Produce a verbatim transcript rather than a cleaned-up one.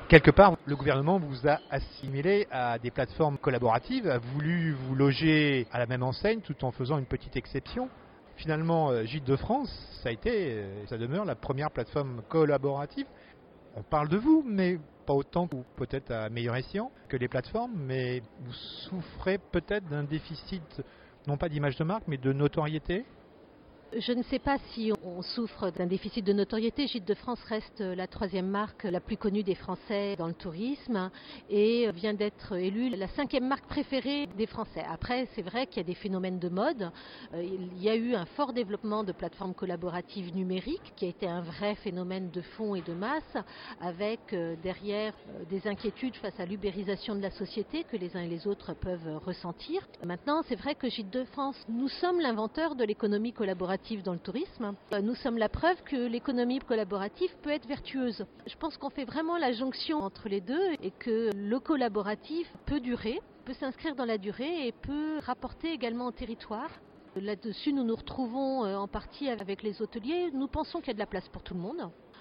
Quelque part, le gouvernement vous a assimilé à des plateformes collaboratives, a voulu vous loger à la même enseigne tout en faisant une petite exception. Finalement, euh, Gîtes de France, ça a été, euh, ça demeure la première plateforme collaborative. On parle de vous, mais pas autant ou peut-être à meilleur escient que les plateformes, mais vous souffrez peut-être d'un déficit, non pas d'image de marque, mais de notoriété. Je ne sais pas si on souffre d'un déficit de notoriété. Gîtes de France reste la troisième marque la plus connue des Français dans le tourisme et vient d'être élue la cinquième marque préférée des Français. Après, c'est vrai qu'il y a des phénomènes de mode. Il y a eu un fort développement de plateformes collaboratives numériques qui a été un vrai phénomène de fond et de masse avec derrière des inquiétudes face à l'ubérisation de la société que les uns et les autres peuvent ressentir. Maintenant, c'est vrai que Gîtes de France, nous sommes l'inventeur de l'économie collaborative dans le tourisme. Nous sommes la preuve que l'économie collaborative peut être vertueuse. Je pense qu'on fait vraiment la jonction entre les deux et que le collaboratif peut durer, peut s'inscrire dans la durée et peut rapporter également au territoire. Là-dessus, nous nous retrouvons en partie avec les hôteliers. Nous pensons qu'il y a de la place pour tout le monde.